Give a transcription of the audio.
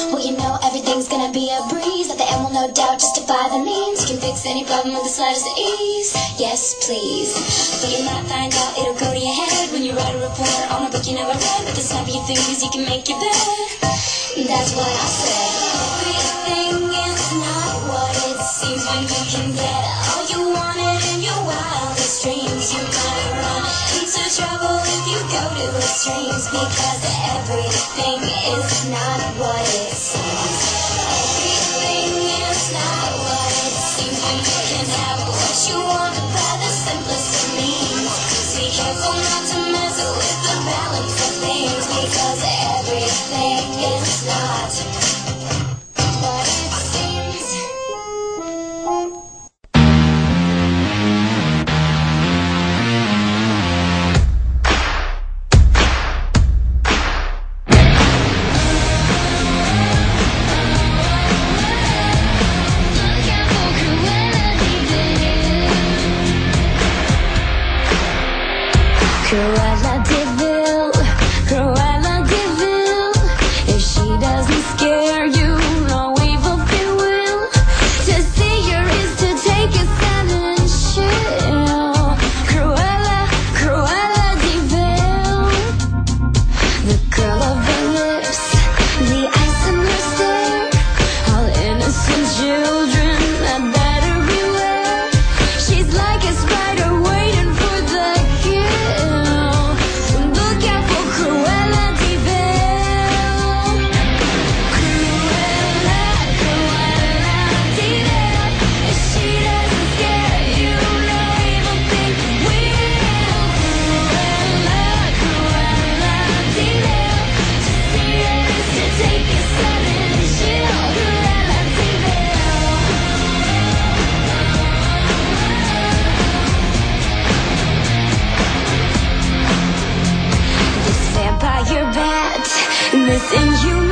Well, you know everything's gonna be a breeze. That the end will no doubt justify the means. You can fix any problem with the slightest ease. Yes, please. But you might find out it'll go to your head when you write a report on a book you never read. With the snap of your fingers you can make your bed. That's what I said. Everything is not what it seems when you can get all you wanted in your wildest dreams. You might run into trouble if you go to extremes, because everything is not what it seems. Everything is not what it seems when you can have what you want by the simplest of means. Be careful not to mess with the balance of things, because everything is not what it seems. Cruella de Vil, Cruella de Vil. If she doesn't scare you, no evil thing will. To see her is to take a silent chill. Cruella, Cruella de Vil. The curl of her lips, the ice in her stare. All innocent children had better beware. She's like a spider waiting for the kill. Look out for Cruella de Vil. Cruella, Cruella de Vil. If she doesn't scare you, no evil thing will. Cruella, Cruella de Vil. To see her is to take a sudden chill. Cruella de Vil. This vampire bat, this inhuman